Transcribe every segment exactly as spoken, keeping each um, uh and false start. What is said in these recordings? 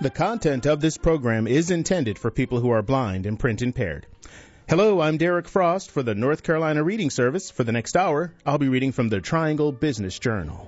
The content of this program is intended for people who are blind and print impaired. Hello, I'm Derek Frost for the North Carolina Reading Service. For the next hour, I'll be reading from the Triangle Business Journal.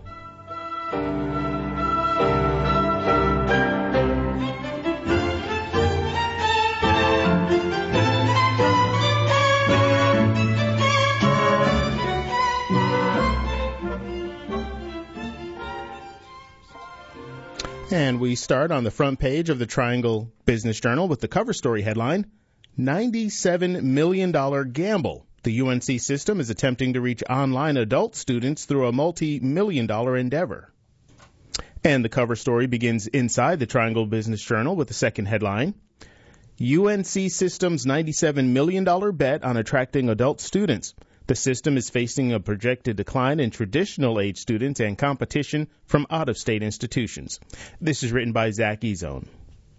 And we start on the front page of the Triangle Business Journal with the cover story headline, ninety-seven million dollars gamble. The U N C system is attempting to reach online adult students through a multi-million dollar endeavor. And the cover story begins inside the Triangle Business Journal with the second headline, U N C system's ninety-seven million dollars bet on attracting adult students. The system is facing a projected decline in traditional age students and competition from out-of-state institutions. This is written by Zach Ezone.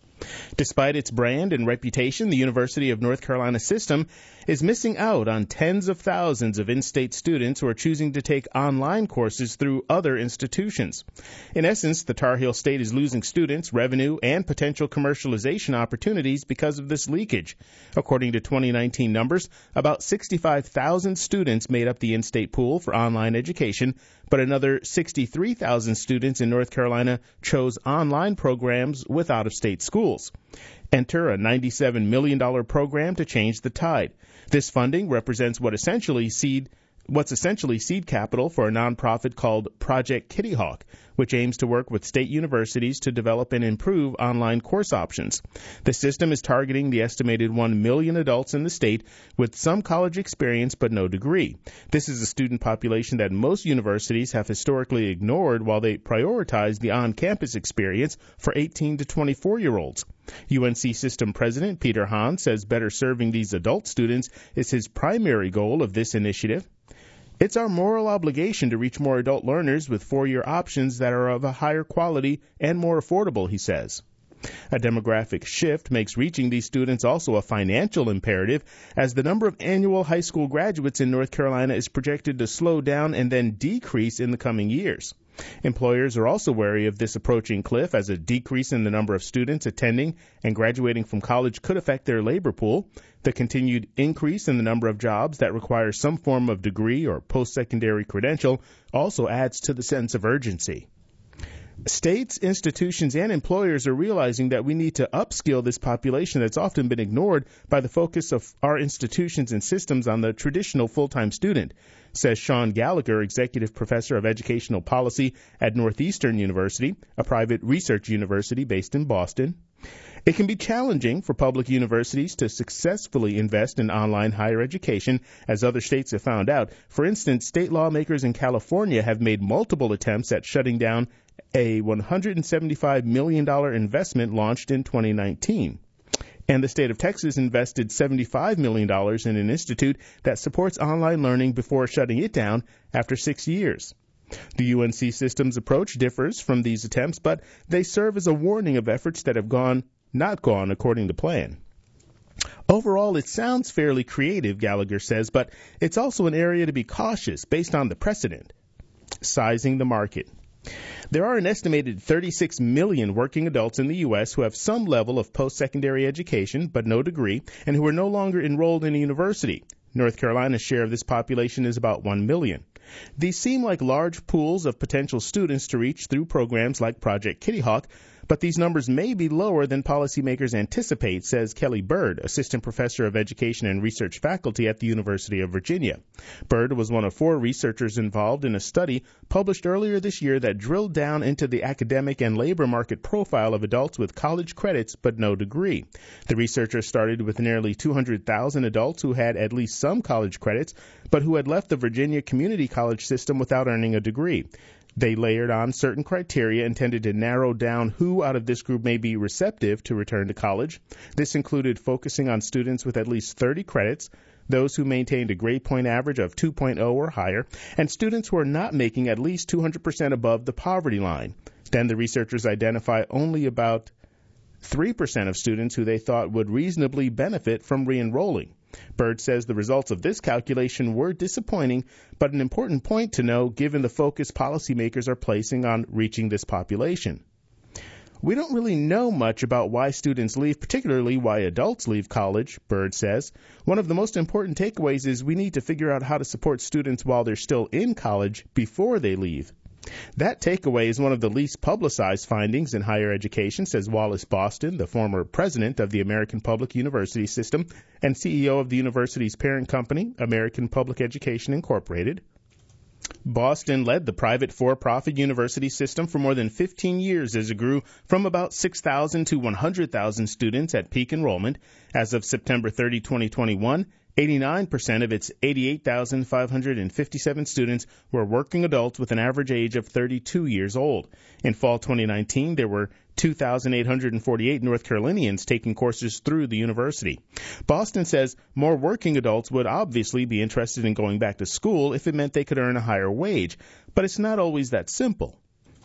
Despite its brand and reputation, the University of North Carolina system is missing out on tens of thousands of in-state students who are choosing to take online courses through other institutions. In essence, the Tar Heel State is losing students, revenue, and potential commercialization opportunities because of this leakage. According to twenty nineteen numbers, about sixty-five thousand students made up the in-state pool for online education, but another sixty-three thousand students in North Carolina chose online programs with out-of-state schools. Enter a ninety-seven million dollars program to change the tide. This funding represents what essentially seed what's essentially seed capital for a nonprofit called Project Kitty Hawk, which aims to work with state universities to develop and improve online course options. The system is targeting the estimated one million adults in the state with some college experience but no degree. This is a student population that most universities have historically ignored while they prioritize the on-campus experience for eighteen to twenty-four-year-olds. U N C system president Peter Hahn says better serving these adult students is his primary goal of this initiative. It's our moral obligation to reach more adult learners with four-year options that are of a higher quality and more affordable, he says. A demographic shift makes reaching these students also a financial imperative, as the number of annual high school graduates in North Carolina is projected to slow down and then decrease in the coming years. Employers are also wary of this approaching cliff, as a decrease in the number of students attending and graduating from college could affect their labor pool. The continued increase in the number of jobs that require some form of degree or post-secondary credential also adds to the sense of urgency. States, institutions, and employers are realizing that we need to upskill this population that's often been ignored by the focus of our institutions and systems on the traditional full-time student, says Sean Gallagher, executive professor of educational policy at Northeastern University, a private research university based in Boston. It can be challenging for public universities to successfully invest in online higher education, as other states have found out. For instance, state lawmakers in California have made multiple attempts at shutting down a one hundred seventy-five million dollars investment launched in twenty nineteen. And the state of Texas invested seventy-five million dollars in an institute that supports online learning before shutting it down after six years. The U N C system's approach differs from these attempts, but they serve as a warning of efforts that have gone, not gone according to plan. Overall, it sounds fairly creative, Gallagher says, but it's also an area to be cautious based on the precedent. Sizing the market. There are an estimated thirty-six million working adults in the U S who have some level of post-secondary education but no degree, and who are no longer enrolled in a university. North Carolina's share of this population is about one million. These seem like large pools of potential students to reach through programs like Project Kitty Hawk, but these numbers may be lower than policymakers anticipate, says Kelly Bird, assistant professor of education and research faculty at the University of Virginia. Bird was one of four researchers involved in a study published earlier this year that drilled down into the academic and labor market profile of adults with college credits but no degree. The researchers started with nearly two hundred thousand adults who had at least some college credits, but who had left the Virginia community college system without earning a degree. They layered on certain criteria intended to narrow down who out of this group may be receptive to return to college. This included focusing on students with at least thirty credits, those who maintained a grade point average of two point oh or higher, and students who are not making at least two hundred percent above the poverty line. Then the researchers identify only about three percent of students who they thought would reasonably benefit from re-enrolling. Bird says the results of this calculation were disappointing, but an important point to know given the focus policymakers are placing on reaching this population. We don't really know much about why students leave, particularly why adults leave college, Bird says. One of the most important takeaways is we need to figure out how to support students while they're still in college before they leave. That takeaway is one of the least publicized findings in higher education, says Wallace Boston, the former president of the American Public University System and C E O of the university's parent company, American Public Education Incorporated. Boston led the private for-profit university system for more than fifteen years as it grew from about six thousand to one hundred thousand students at peak enrollment. As of September thirtieth, twenty twenty-one, eighty-nine percent of its eighty-eight thousand five hundred fifty-seven students were working adults with an average age of thirty-two years old. In fall twenty nineteen, there were two thousand eight hundred forty-eight North Carolinians taking courses through the university. Boston says more working adults would obviously be interested in going back to school if it meant they could earn a higher wage, but it's not always that simple.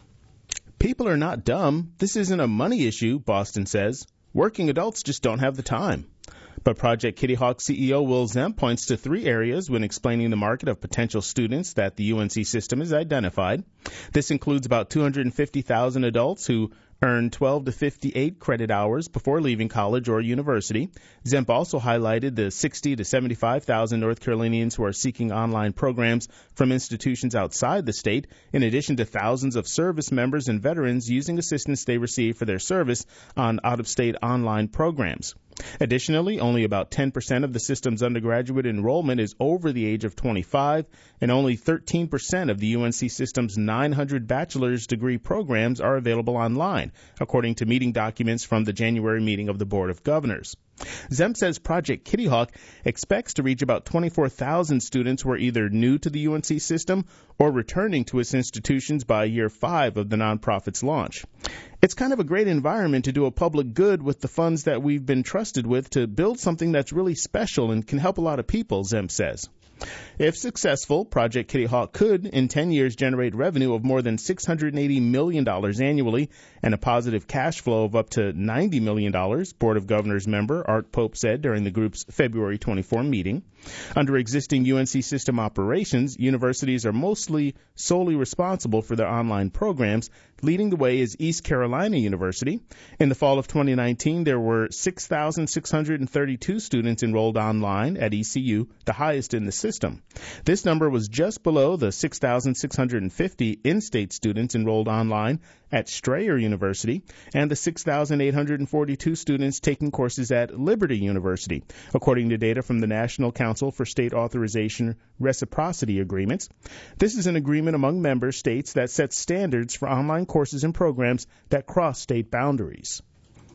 People are not dumb. This isn't a money issue, Boston says. Working adults just don't have the time. But Project Kitty Hawk C E O Will Zemp points to three areas when explaining the market of potential students that the U N C system has identified. This includes about two hundred fifty thousand adults who earn twelve to fifty-eight credit hours before leaving college or university. Zemp also highlighted the sixty to seventy-five thousand North Carolinians who are seeking online programs from institutions outside the state, in addition to thousands of service members and veterans using assistance they receive for their service on out-of-state online programs. Additionally, only about ten percent of the system's undergraduate enrollment is over the age of twenty-five, and only thirteen percent of the U N C system's nine hundred bachelor's degree programs are available online, according to meeting documents from the January meeting of the Board of Governors. Zemp says Project Kitty Hawk expects to reach about twenty-four thousand students who are either new to the U N C system or returning to its institutions by year five of the nonprofit's launch. It's kind of a great environment to do a public good with the funds that we've been trusted with to build something that's really special and can help a lot of people, Zemp says. If successful, Project Kitty Hawk could, in ten years, generate revenue of more than six hundred eighty million dollars annually and a positive cash flow of up to ninety million dollars, Board of Governors member Art Pope said during the group's February twenty-fourth meeting. Under existing U N C system operations, universities are mostly solely responsible for their online programs. Leading the way is East Carolina University. In the fall of twenty nineteen, there were six thousand six hundred thirty-two students enrolled online at E C U, the highest in the system. This number was just below the six thousand six hundred fifty in-state students enrolled online at Strayer University and the six thousand eight hundred forty-two students taking courses at Liberty University, according to data from the National Council for State Authorization Reciprocity Agreements. This is an agreement among member states that sets standards for online courses and programs that cross state boundaries.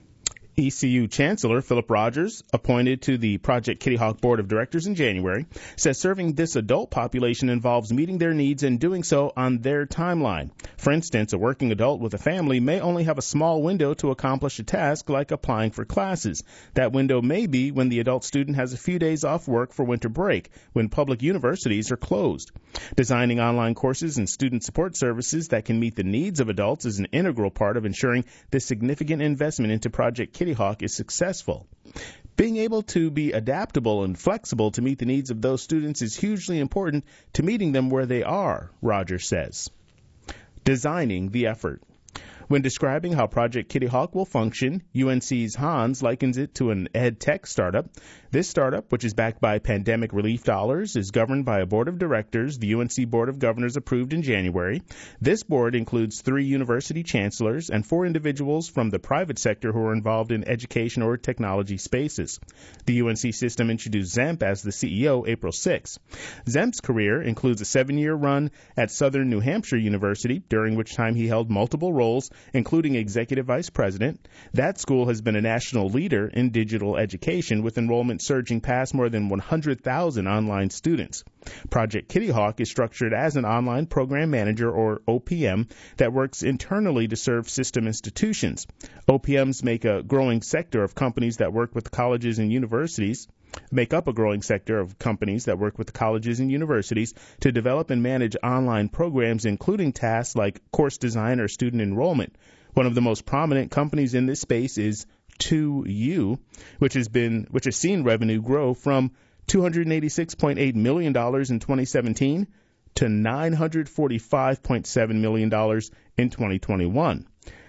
E C U Chancellor Philip Rogers, appointed to the Project Kitty Hawk Board of Directors in January, says serving this adult population involves meeting their needs and doing so on their timeline. For instance, a working adult with a family may only have a small window to accomplish a task like applying for classes. That window may be when the adult student has a few days off work for winter break, when public universities are closed. Designing online courses and student support services that can meet the needs of adults is an integral part of ensuring this significant investment into Project Kitty Hawk is successful. Being able to be adaptable and flexible to meet the needs of those students is hugely important to meeting them where they are, Rogers says. Designing the effort. When describing how Project Kitty Hawk will function, U N C's Hans likens it to an ed tech startup. This startup, which is backed by pandemic relief dollars, is governed by a board of directors the U N C Board of Governors approved in January. This board includes three university chancellors and four individuals from the private sector who are involved in education or technology spaces. The U N C system introduced Zemp as the C E O April sixth. Zemp's career includes a seven-year run at Southern New Hampshire University, during which time he held multiple roles, including executive vice president. That school has been a national leader in digital education, with enrollment surging past more than one hundred thousand online students. Project Kitty Hawk is structured as an online program manager, or O P M, that works internally to serve system institutions. O P Ms make a growing sector of companies that work with colleges and universities make up a growing sector of companies that work with colleges and universities to develop and manage online programs, including tasks like course design or student enrollment. One of the most prominent companies in this space is two U, which has been which has seen revenue grow from two hundred eighty-six point eight million dollars in twenty seventeen to nine hundred forty-five point seven million dollars in twenty twenty-one.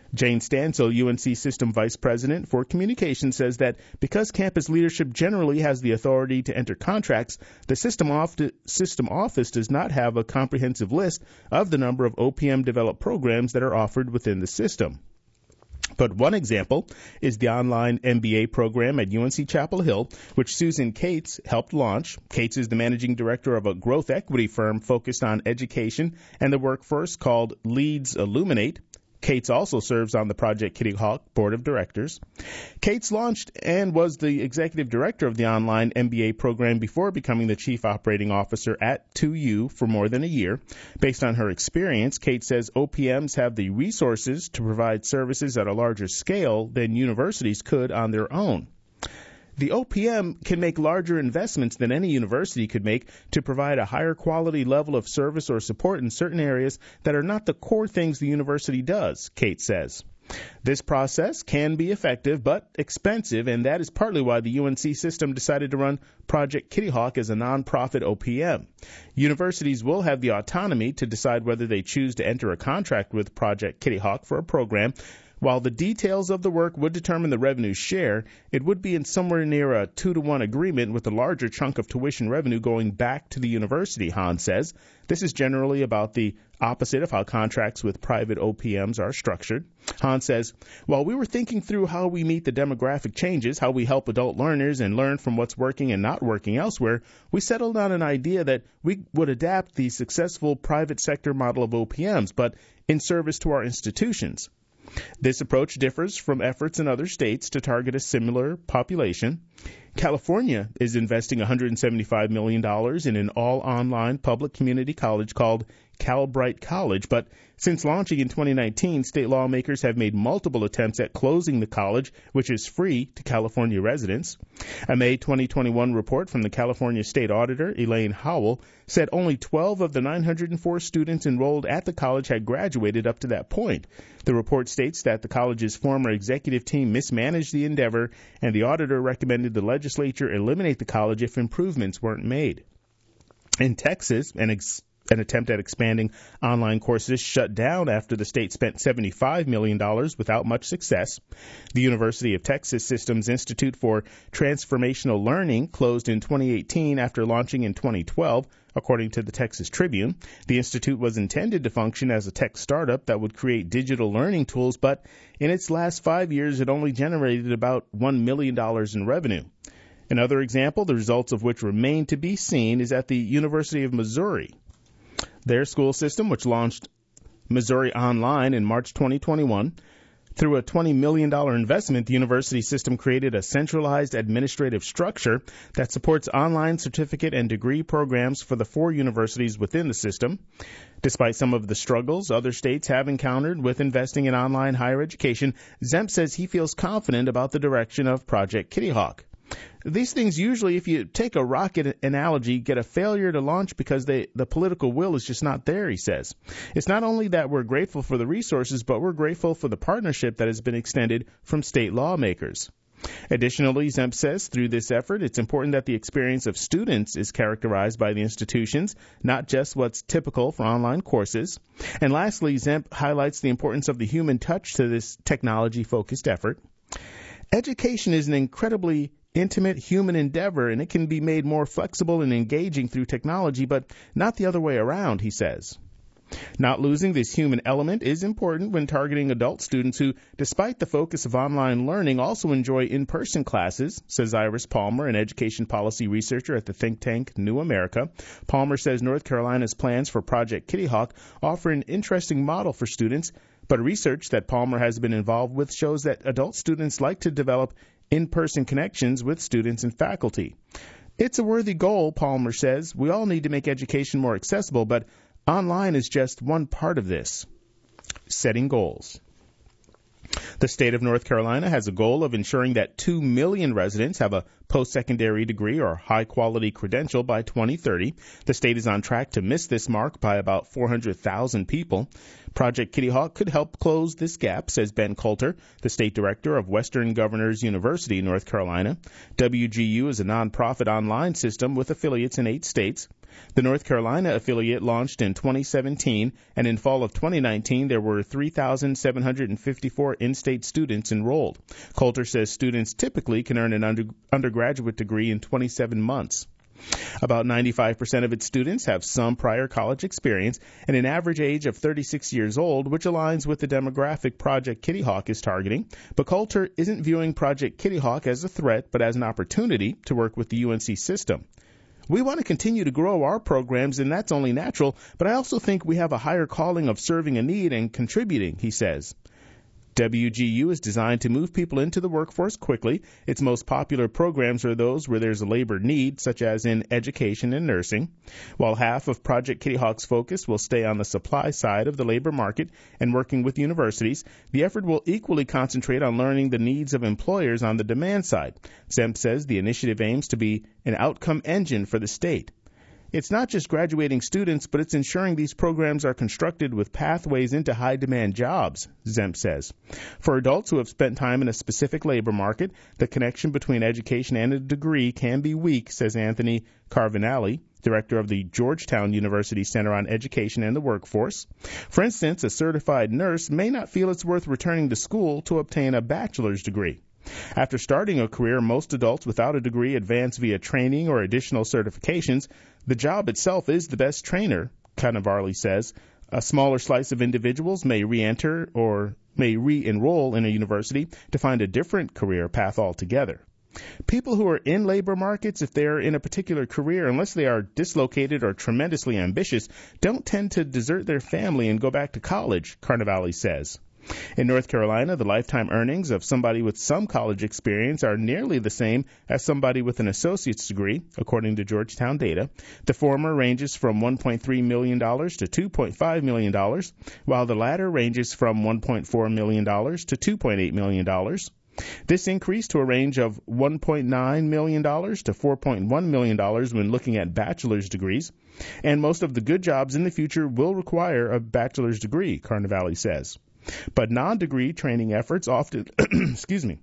Jane Stansel, U N C System Vice President for Communications, says that because campus leadership generally has the authority to enter contracts, the system, off- system office does not have a comprehensive list of the number of O P M-developed programs that are offered within the system. But one example is the online M B A program at U N C Chapel Hill, which Susan Cates helped launch. Cates is the managing director of a growth equity firm focused on education and the workforce called Leads Illuminate. Cates also serves on the Project Kitty Hawk board of directors. Cates launched and was the executive director of the online M B A program before becoming the chief operating officer at two U for more than a year. Based on her experience, Cates says O P Ms have the resources to provide services at a larger scale than universities could on their own. The O P M can make larger investments than any university could make to provide a higher quality level of service or support in certain areas that are not the core things the university does, Kate says. This process can be effective but expensive, and that is partly why the U N C system decided to run Project Kitty Hawk as a nonprofit O P M. Universities will have the autonomy to decide whether they choose to enter a contract with Project Kitty Hawk for a program. While the details of the work would determine the revenue share, it would be in somewhere near a two to one agreement with a larger chunk of tuition revenue going back to the university, Hahn says. This is generally about the opposite of how contracts with private O P Ms are structured. Hahn says, while we were thinking through how we meet the demographic changes, how we help adult learners and learn from what's working and not working elsewhere, we settled on an idea that we would adapt the successful private sector model of O P Ms, but in service to our institutions. This approach differs from efforts in other states to target a similar population. California is investing one hundred seventy-five million dollars in an all-online public community college called Cal-Bright College, but since launching in twenty nineteen, state lawmakers have made multiple attempts at closing the college, which is free to California residents. A May twenty twenty-one report from the California State Auditor, Elaine Howell, said only twelve of the nine hundred four students enrolled at the college had graduated up to that point. The report states that the college's former executive team mismanaged the endeavor, and the auditor recommended the legislature eliminate the college if improvements weren't made. In Texas, an ex- An attempt at expanding online courses shut down after the state spent seventy-five million dollars without much success. The University of Texas System's Institute for Transformational Learning closed in twenty eighteen after launching in twenty twelve, according to the Texas Tribune. The institute was intended to function as a tech startup that would create digital learning tools, but in its last five years, it only generated about one million dollars in revenue. Another example, the results of which remain to be seen, is at the University of Missouri. Their school system, which launched Missouri Online in March twenty twenty-one, through a twenty million dollars investment, the university system created a centralized administrative structure that supports online certificate and degree programs for the four universities within the system. Despite some of the struggles other states have encountered with investing in online higher education, Zemp says he feels confident about the direction of Project Kitty Hawk. These things usually, if you take a rocket analogy, get a failure to launch because they, the political will is just not there, he says. It's not only that we're grateful for the resources, but we're grateful for the partnership that has been extended from state lawmakers. Additionally, Zemp says through this effort, it's important that the experience of students is characterized by the institutions, not just what's typical for online courses. And lastly, Zemp highlights the importance of the human touch to this technology-focused effort. Education is an incredibly intimate human endeavor, and it can be made more flexible and engaging through technology, but not the other way around, he says. Not losing this human element is important when targeting adult students who, despite the focus of online learning, also enjoy in-person classes, says Iris Palmer, an education policy researcher at the think tank New America. Palmer says North Carolina's plans for Project Kitty Hawk offer an interesting model for students, but research that Palmer has been involved with shows that adult students like to develop in-person connections with students and faculty. It's a worthy goal, Palmer says. We all need to make education more accessible, but online is just one part of this. Setting goals. The state of North Carolina has a goal of ensuring that two million residents have a post-secondary degree or high-quality credential by twenty thirty. The state is on track to miss this mark by about four hundred thousand people. Project Kitty Hawk could help close this gap, says Ben Coulter, the state director of Western Governors University, North Carolina. W G U is a nonprofit online system with affiliates in eight states. The North Carolina affiliate launched in twenty seventeen, and in fall of twenty nineteen, there were three thousand seven hundred fifty-four in-state students enrolled. Coulter says students typically can earn an under- undergraduate degree in twenty-seven months. About ninety-five percent of its students have some prior college experience and an average age of thirty-six years old, which aligns with the demographic Project Kitty Hawk is targeting. But Coulter isn't viewing Project Kitty Hawk as a threat, but as an opportunity to work with the U N C system. We want to continue to grow our programs, and that's only natural, but I also think we have a higher calling of serving a need and contributing, he says. W G U is designed to move people into the workforce quickly. Its most popular programs are those where there's a labor need, such as in education and nursing. While half of Project Kitty Hawk's focus will stay on the supply side of the labor market and working with universities, the effort will equally concentrate on learning the needs of employers on the demand side. Zemp says the initiative aims to be an outcome engine for the state. It's not just graduating students, but it's ensuring these programs are constructed with pathways into high-demand jobs, Zemp says. For adults who have spent time in a specific labor market, the connection between education and a degree can be weak, says Anthony Carvinelli, director of the Georgetown University Center on Education and the Workforce. For instance, a certified nurse may not feel it's worth returning to school to obtain a bachelor's degree. After starting a career, most adults without a degree advance via training or additional certifications. The job itself is the best trainer, Cannavale says. A smaller slice of individuals may re-enter or may re-enroll in a university to find a different career path altogether. People who are in labor markets, if they are in a particular career, unless they are dislocated or tremendously ambitious, don't tend to desert their family and go back to college, Carnevale says. In North Carolina, the lifetime earnings of somebody with some college experience are nearly the same as somebody with an associate's degree, according to Georgetown data. The former ranges from one point three million dollars to two point five million dollars, while the latter ranges from one point four million dollars to two point eight million dollars. This increased to a range of one point nine million dollars to four point one million dollars when looking at bachelor's degrees. And most of the good jobs in the future will require a bachelor's degree, Carnevale says. But non-degree training efforts, often, excuse me,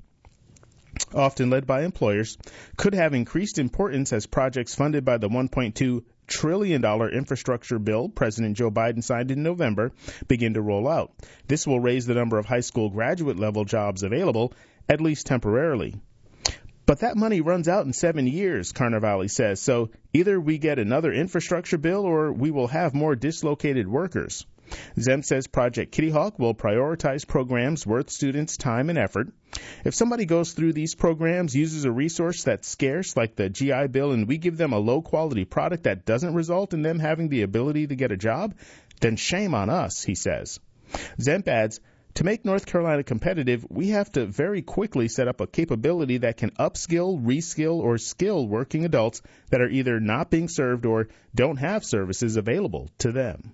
often led by employers, could have increased importance as projects funded by the one point two trillion dollars infrastructure bill President Joe Biden signed in November begin to roll out. This will raise the number of high school graduate-level jobs available, at least temporarily. But that money runs out in seven years, Carnevale says, so either we get another infrastructure bill or we will have more dislocated workers. Zemp says Project Kitty Hawk will prioritize programs worth students' time and effort. If somebody goes through these programs, uses a resource that's scarce like the G I Bill, and we give them a low-quality product that doesn't result in them having the ability to get a job, then shame on us, he says. Zemp adds, to make North Carolina competitive, we have to very quickly set up a capability that can upskill, reskill, or skill working adults that are either not being served or don't have services available to them.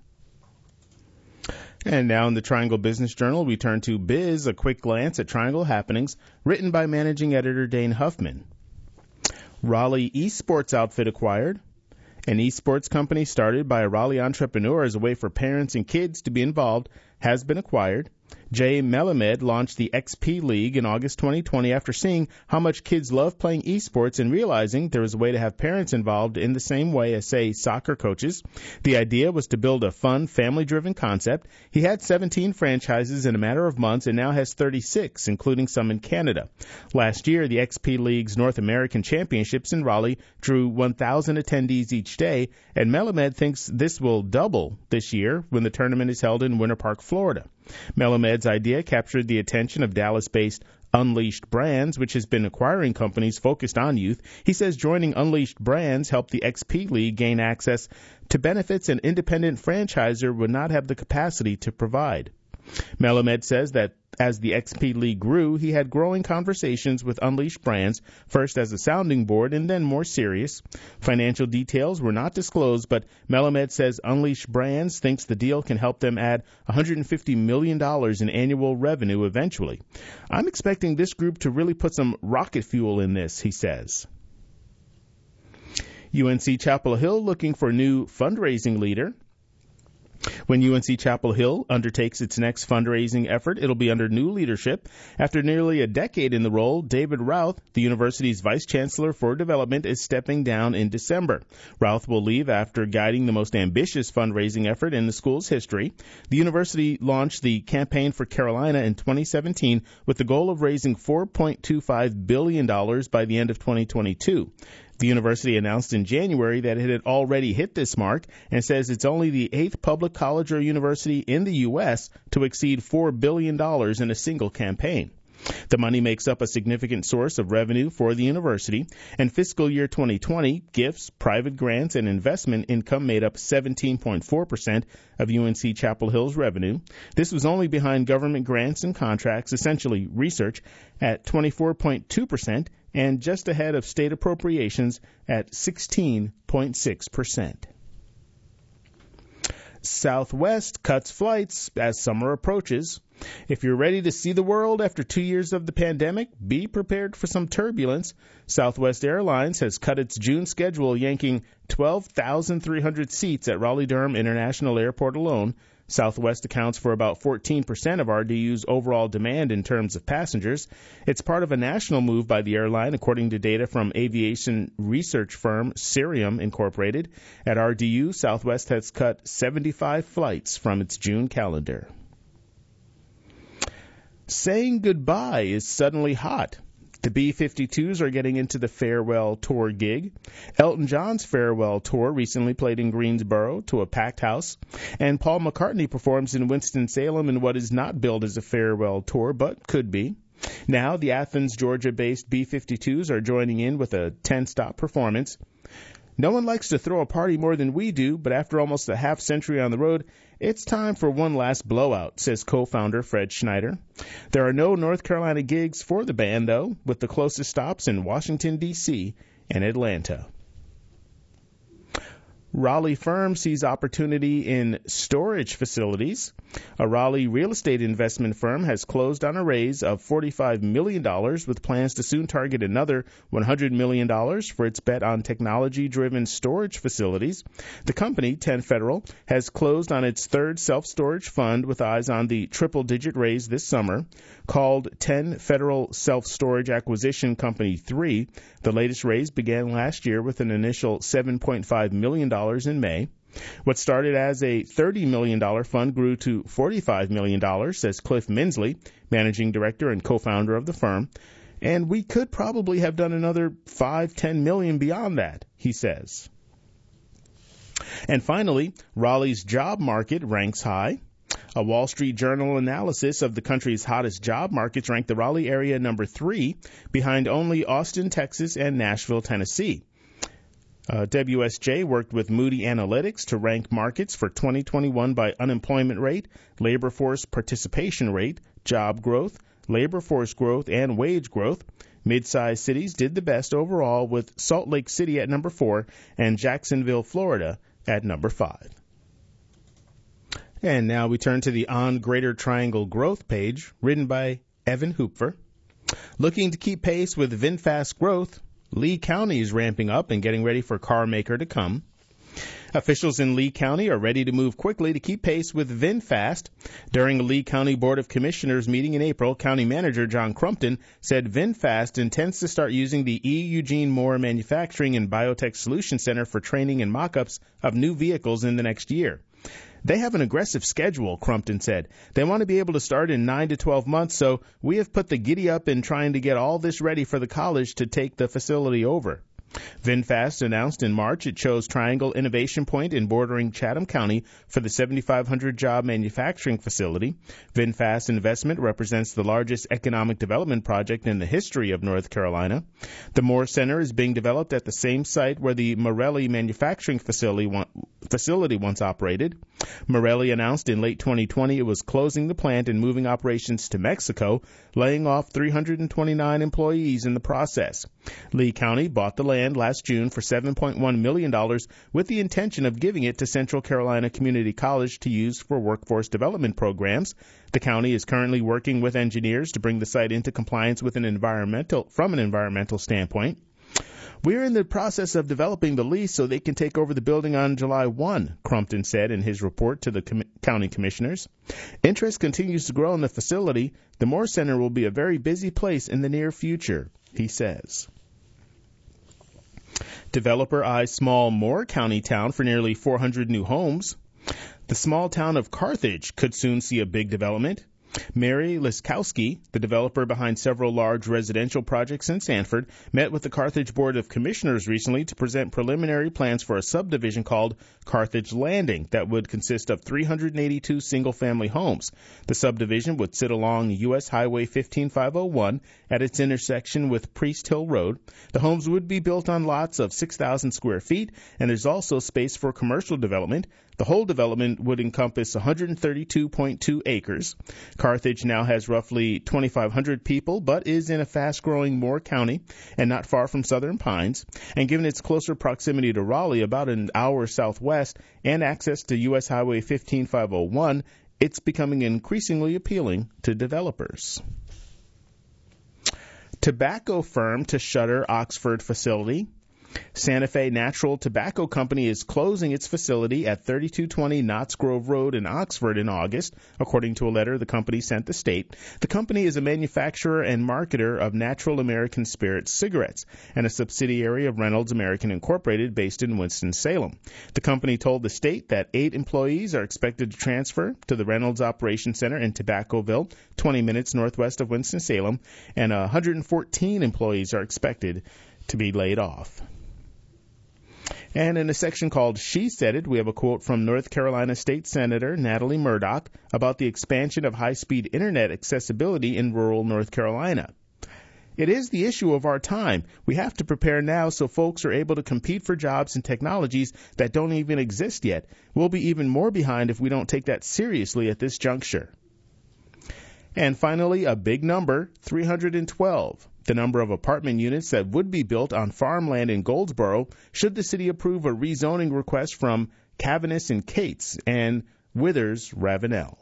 And now in the Triangle Business Journal, we turn to Biz, a quick glance at Triangle happenings, written by managing editor Dane Huffman. Raleigh esports outfit acquired. An esports company started by a Raleigh entrepreneur as a way for parents and kids to be involved has been acquired. Jay Melamed launched the X P League in August twenty twenty after seeing how much kids love playing esports and realizing there was a way to have parents involved in the same way as, say, soccer coaches. The idea was to build a fun, family-driven concept. He had seventeen franchises in a matter of months and now has thirty-six, including some in Canada. Last year, the X P League's North American Championships in Raleigh drew one thousand attendees each day, and Melamed thinks this will double this year when the tournament is held in Winter Park, Florida. Melamed's idea captured the attention of Dallas-based Unleashed Brands, which has been acquiring companies focused on youth. He says joining Unleashed Brands helped the X P League gain access to benefits an independent franchisor would not have the capacity to provide. Melamed says that as the X P League grew, he had growing conversations with Unleashed Brands, first as a sounding board and then more serious. Financial details were not disclosed, but Melamed says Unleashed Brands thinks the deal can help them add one hundred fifty million dollars in annual revenue eventually. I'm expecting this group to really put some rocket fuel in this, he says. U N C Chapel Hill looking for new fundraising leader. When U N C Chapel Hill undertakes its next fundraising effort, it'll be under new leadership. After nearly a decade in the role, David Routh, the university's vice chancellor for development, is stepping down in December. Routh will leave after guiding the most ambitious fundraising effort in the school's history. The university launched the Campaign for Carolina in twenty seventeen with the goal of raising four point two five billion dollars by the end of twenty twenty-two. The university announced in January that it had already hit this mark and says it's only the eighth public college or university in the U S to exceed four billion dollars in a single campaign. The money makes up a significant source of revenue for the university. In fiscal year twenty twenty, gifts, private grants, and investment income made up seventeen point four percent of U N C Chapel Hill's revenue. This was only behind government grants and contracts, essentially research, at twenty-four point two percent, and just ahead of state appropriations at sixteen point six percent. Southwest cuts flights as summer approaches. If you're ready to see the world after two years of the pandemic, be prepared for some turbulence. Southwest Airlines has cut its June schedule, yanking twelve thousand three hundred seats at Raleigh-Durham International Airport alone. Southwest accounts for about fourteen percent of R D U's overall demand in terms of passengers. It's part of a national move by the airline, according to data from aviation research firm Cirium Incorporated. At R D U, Southwest has cut seventy-five flights from its June calendar. Saying goodbye is suddenly hot. The B fifty-twos are getting into the farewell tour gig. Elton John's farewell tour recently played in Greensboro to a packed house, and Paul McCartney performs in Winston-Salem in what is not billed as a farewell tour, but could be. Now, the Athens, Georgia-based B fifty-twos are joining in with a ten-stop performance. No one likes to throw a party more than we do, but after almost a half century on the road, it's time for one last blowout, says co-founder Fred Schneider. There are no North Carolina gigs for the band, though, with the closest stops in Washington, D C and Atlanta. Raleigh firm sees opportunity in storage facilities. A Raleigh real estate investment firm has closed on a raise of forty-five million dollars with plans to soon target another one hundred million dollars for its bet on technology-driven storage facilities. The company, ten Federal, has closed on its third self-storage fund with eyes on the triple-digit raise this summer. Called ten Federal Self-Storage Acquisition Company three, the latest raise began last year with an initial seven point five million dollars in May. What started as a thirty million dollars fund grew to forty-five million dollars, says Cliff Minsley, managing director and co-founder of the firm. And we could probably have done another five, ten million beyond that, he says. And finally, Raleigh's job market ranks high. A Wall Street Journal analysis of the country's hottest job markets ranked the Raleigh area number three, behind only Austin, Texas, and Nashville, Tennessee. Uh, W S J worked with Moody Analytics to rank markets for twenty twenty-one by unemployment rate, labor force participation rate, job growth, labor force growth, and wage growth. Mid-sized cities did the best overall, with Salt Lake City at number four and Jacksonville, Florida at number five. And now we turn to the On Greater Triangle Growth page, written by Evan Hooper. Looking to keep pace with VinFast growth, Lee County is ramping up and getting ready for car maker to come. Officials in Lee County are ready to move quickly to keep pace with VinFast. During a Lee County Board of Commissioners meeting in April, County Manager John Crumpton said VinFast intends to start using the E. Eugene Moore Manufacturing and Biotech Solutions Center for training and mock-ups of new vehicles in the next year. They have an aggressive schedule, Crumpton said. They want to be able to start in nine to twelve months, so we have put the giddy up in trying to get all this ready for the college to take the facility over. VinFast announced in March it chose Triangle Innovation Point in bordering Chatham County for the seventy-five hundred job manufacturing facility. VinFast investment represents the largest economic development project in the history of North Carolina. The Moore Center is being developed at the same site where the Morelli manufacturing facility, one, facility once operated. Morelli announced in late twenty twenty it was closing the plant and moving operations to Mexico, laying off three hundred twenty-nine employees in the process. Lee County bought the land last June for seven point one million dollars with the intention of giving it to Central Carolina Community College to use for workforce development programs. The county is currently working with engineers to bring the site into compliance with an environmental from an environmental standpoint. We're in the process of developing the lease so they can take over the building on July first, Crumpton said in his report to the com- county commissioners. Interest continues to grow in the facility. The Moore Center will be a very busy place in the near future, he says. Developer eyes small Moore County town for nearly four hundred new homes. The small town of Carthage could soon see a big development. Mary Liskowski, the developer behind several large residential projects in Sanford, met with the Carthage Board of Commissioners recently to present preliminary plans for a subdivision called Carthage Landing that would consist of three hundred eighty-two single-family homes. The subdivision would sit along U S Highway fifteen five oh one at its intersection with Priest Hill Road. The homes would be built on lots of six thousand square feet, and there's also space for commercial development. The whole development would encompass one hundred thirty-two point two acres. Carthage now has roughly twenty-five hundred people, but is in a fast-growing Moore County and not far from Southern Pines. And given its closer proximity to Raleigh, about an hour southwest, and access to U S Highway fifteen five oh one, it's becoming increasingly appealing to developers. Tobacco firm to shutter Oxford facility. Santa Fe Natural Tobacco Company is closing its facility at thirty-two twenty Knott's Grove Road in Oxford in August, according to a letter the company sent the state. The company is a manufacturer and marketer of Natural American Spirit cigarettes and a subsidiary of Reynolds American Incorporated based in Winston-Salem. The company told the state that eight employees are expected to transfer to the Reynolds Operations Center in Tobaccoville, twenty minutes northwest of Winston-Salem, and one hundred fourteen employees are expected to be laid off. And in a section called She Said It, we have a quote from North Carolina State Senator Natalie Murdock about the expansion of high-speed internet accessibility in rural North Carolina. It is the issue of our time. We have to prepare now so folks are able to compete for jobs and technologies that don't even exist yet. We'll be even more behind if we don't take that seriously at this juncture. And finally, a big number, three hundred twelve. The number of apartment units that would be built on farmland in Goldsboro should the city approve a rezoning request from Cavanis and Cates and Withers Ravenel.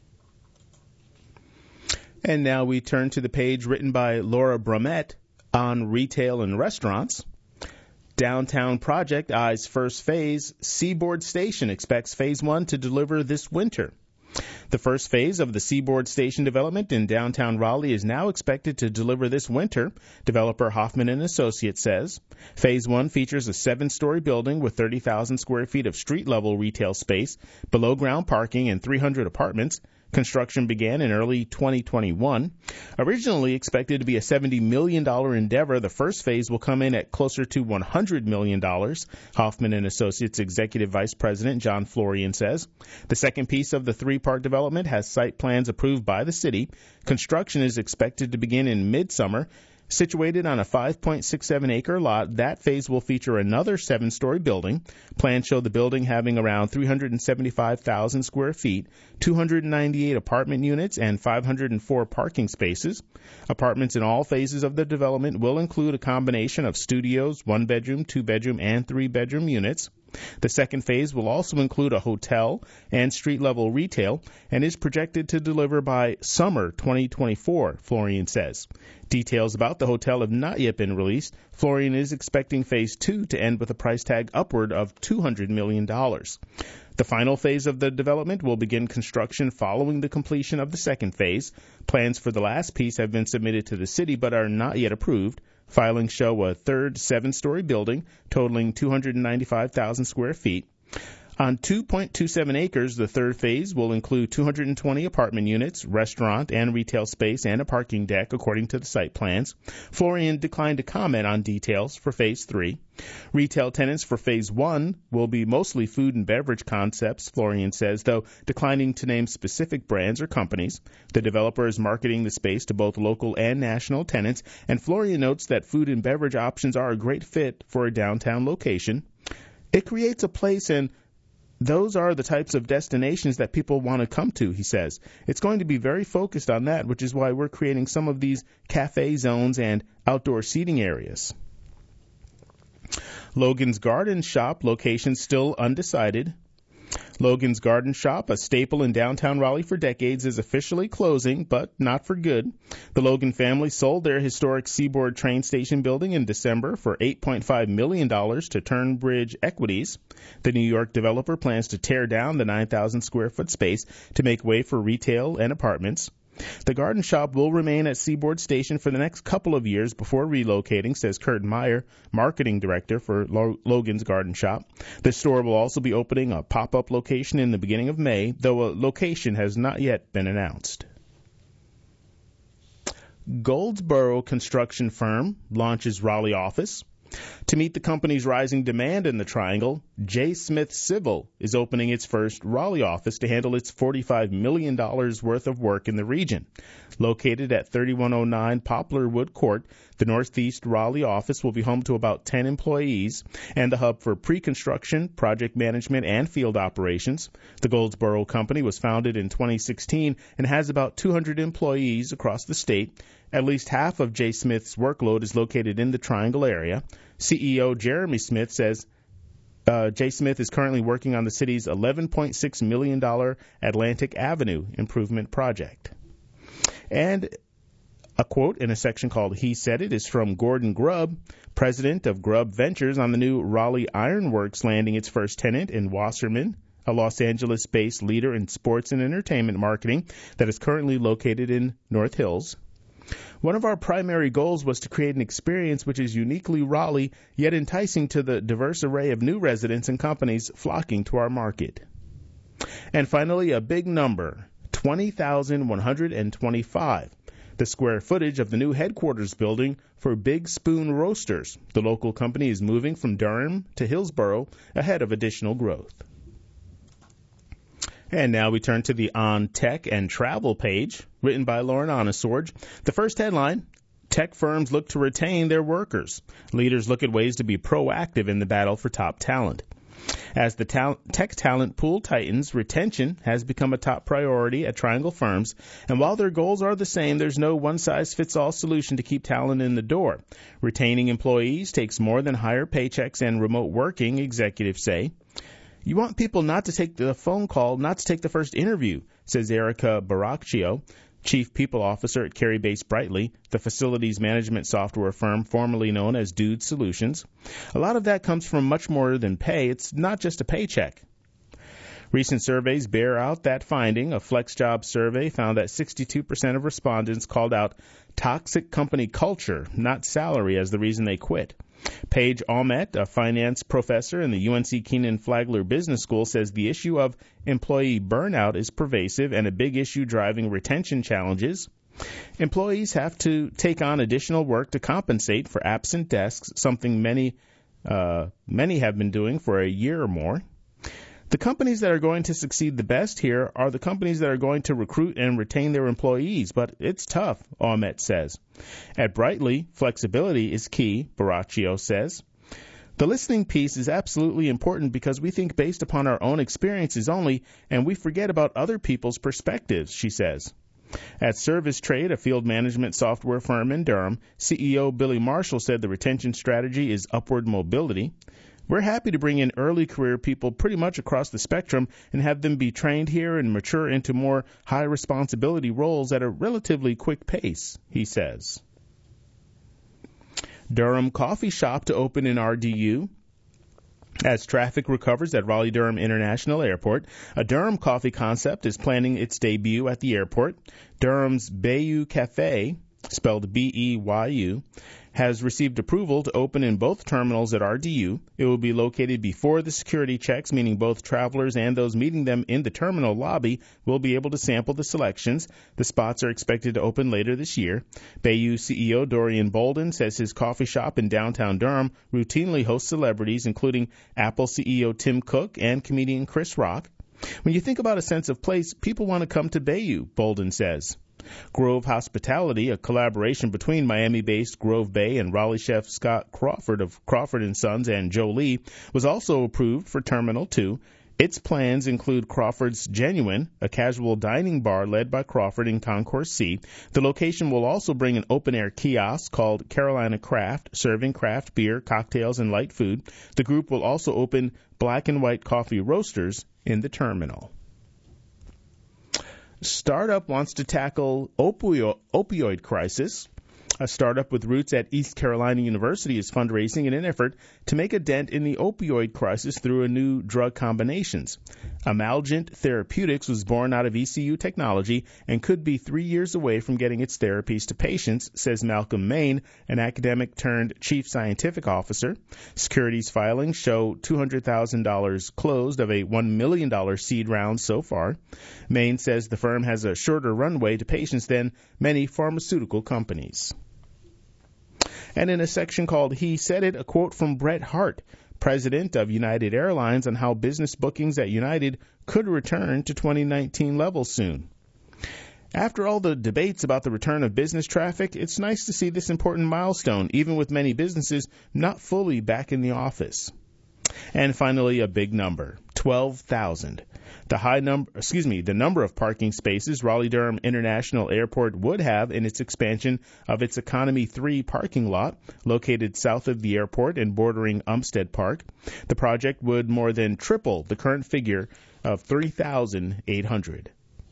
And now we turn to the page written by Laura Brumett on retail and restaurants. Downtown project eyes first phase. Seaboard Station expects phase one to deliver this winter. The first phase of the Seaboard Station development in downtown Raleigh is now expected to deliver this winter, developer Hoffman and Associates says. Phase one features a seven-story building with thirty thousand square feet of street-level retail space, below-ground parking, and three hundred apartments. Construction began in early twenty twenty-one. Originally expected to be a seventy million dollars endeavor, the first phase will come in at closer to one hundred million dollars, Hoffman and Associates Executive Vice President John Florian says. The second piece of the three-part development has site plans approved by the city. Construction is expected to begin in midsummer. Situated on a five point six seven acre lot, that phase will feature another seven-story building. Plans show the building having around three hundred seventy-five thousand square feet, two hundred ninety-eight apartment units, and five hundred four parking spaces. Apartments in all phases of the development will include a combination of studios, one-bedroom, two-bedroom, and three-bedroom units. The second phase will also include a hotel and street-level retail and is projected to deliver by summer twenty twenty-four, Florian says. Details about the hotel have not yet been released. Florian is expecting phase two to end with a price tag upward of two hundred million dollars. The final phase of the development will begin construction following the completion of the second phase. Plans for the last piece have been submitted to the city but are not yet approved. Filings show a third seven-story building totaling two hundred ninety-five thousand square feet. On two point two seven acres, the third phase will include two hundred twenty apartment units, restaurant and retail space, and a parking deck, according to the site plans. Florian declined to comment on details for phase three. Retail tenants for phase one will be mostly food and beverage concepts, Florian says, though declining to name specific brands or companies. The developer is marketing the space to both local and national tenants, and Florian notes that food and beverage options are a great fit for a downtown location. It creates a place and those are the types of destinations that people want to come to, he says. It's going to be very focused on that, which is why we're creating some of these cafe zones and outdoor seating areas. Logan's Garden Shop location still undecided. Logan's Garden Shop, a staple in downtown Raleigh for decades, is officially closing, but not for good. The Logan family sold their historic Seaboard train station building in December for eight point five million dollars to Turnbridge Equities. The New York developer plans to tear down the nine thousand square foot space to make way for retail and apartments. The Garden Shop will remain at Seaboard Station for the next couple of years before relocating, says Kurt Meyer, marketing director for Lo- Logan's Garden Shop. The store will also be opening a pop-up location in the beginning of May, though a location has not yet been announced. Goldsboro construction firm launches Raleigh office. To meet the company's rising demand in the Triangle, J. Smith Civil is opening its first Raleigh office to handle its forty-five million dollars worth of work in the region. Located at thirty-one oh nine Poplarwood Court, the Northeast Raleigh office will be home to about ten employees and the hub for pre-construction, project management, and field operations. The Goldsboro company was founded in twenty sixteen and has about two hundred employees across the state. At least half of J. Smith's workload is located in the Triangle area. C E O Jeremy Smith says uh, J. Smith is currently working on the city's eleven point six million dollars Atlantic Avenue improvement project. And a quote in a section called He Said It is from Gordon Grubb, president of Grubb Ventures, on the new Raleigh Ironworks landing its first tenant in Wasserman, a Los Angeles-based leader in sports and entertainment marketing that is currently located in North Hills. One of our primary goals was to create an experience which is uniquely Raleigh, yet enticing to the diverse array of new residents and companies flocking to our market. And finally, a big number, twenty thousand one hundred twenty-five, the square footage of the new headquarters building for Big Spoon Roasters. The local company is moving from Durham to Hillsboro ahead of additional growth. And now we turn to the On Tech and Travel page, written by Lauren Onesorge. The first headline, tech firms look to retain their workers. Leaders look at ways to be proactive in the battle for top talent. As the ta- tech talent pool tightens, retention has become a top priority at Triangle firms. And while their goals are the same, there's no one-size-fits-all solution to keep talent in the door. Retaining employees takes more than higher paychecks and remote working, executives say. You want people not to take the phone call, not to take the first interview, says Erica Baracchio, Chief People Officer at Carey-based Brightly, the facilities management software firm formerly known as Dude Solutions. A lot of that comes from much more than pay. It's not just a paycheck. Recent surveys bear out that finding. A FlexJobs survey found that sixty-two percent of respondents called out toxic company culture, not salary, as the reason they quit. Paige Almet, a finance professor in the U N C Kenan-Flagler Business School, says the issue of employee burnout is pervasive and a big issue driving retention challenges. Employees have to take on additional work to compensate for absent desks, something many, uh, many have been doing for a year or more. The companies that are going to succeed the best here are the companies that are going to recruit and retain their employees, but it's tough, Ahmet says. At Brightly, flexibility is key, Baracchio says. The listening piece is absolutely important because we think based upon our own experiences only, and we forget about other people's perspectives, she says. At Service Trade, a field management software firm in Durham, C E O Billy Marshall said the retention strategy is upward mobility. We're happy to bring in early career people pretty much across the spectrum and have them be trained here and mature into more high responsibility roles at a relatively quick pace, he says. Durham Coffee Shop to open in R D U. As traffic recovers at Raleigh-Durham International Airport, a Durham coffee concept is planning its debut at the airport. Durham's Bayou Cafe, spelled B E Y U, has received approval to open in both terminals at R D U. It will be located before the security checks, meaning both travelers and those meeting them in the terminal lobby will be able to sample the selections. The spots are expected to open later this year. Bayou C E O Dorian Bolden says his coffee shop in downtown Durham routinely hosts celebrities, including Apple C E O Tim Cook and comedian Chris Rock. When you think about a sense of place, people want to come to Bayou, Bolden says. Grove Hospitality, a collaboration between Miami-based Grove Bay and Raleigh chef Scott Crawford of Crawford and Sons and Joe Lee, was also approved for Terminal two. Its plans include Crawford's Genuine, a casual dining bar led by Crawford in Concourse C. The location will also bring an open-air kiosk called Carolina Craft, serving craft beer, cocktails, and light food. The group will also open black and white coffee roasters in the terminal. Startup wants to tackle opio- opioid crisis. A startup with roots at East Carolina University is fundraising in an effort to make a dent in the opioid crisis through a new drug combinations. Amalgant Therapeutics was born out of E C U technology and could be three years away from getting its therapies to patients, says Malcolm Main, an academic turned chief scientific officer. Securities filings show two hundred thousand dollars closed of a one million dollars seed round so far. Main says the firm has a shorter runway to patients than many pharmaceutical companies. And in a section called He Said It, a quote from Bret Hart, president of United Airlines, on how business bookings at United could return to twenty nineteen levels soon. After all the debates about the return of business traffic, it's nice to see this important milestone, even with many businesses not fully back in the office. And finally, a big number, twelve thousand. The high number, excuse me, the number of parking spaces Raleigh-Durham International Airport would have in its expansion of its Economy three parking lot, located south of the airport and bordering Umstead Park. The project would more than triple the current figure of three thousand eight hundred.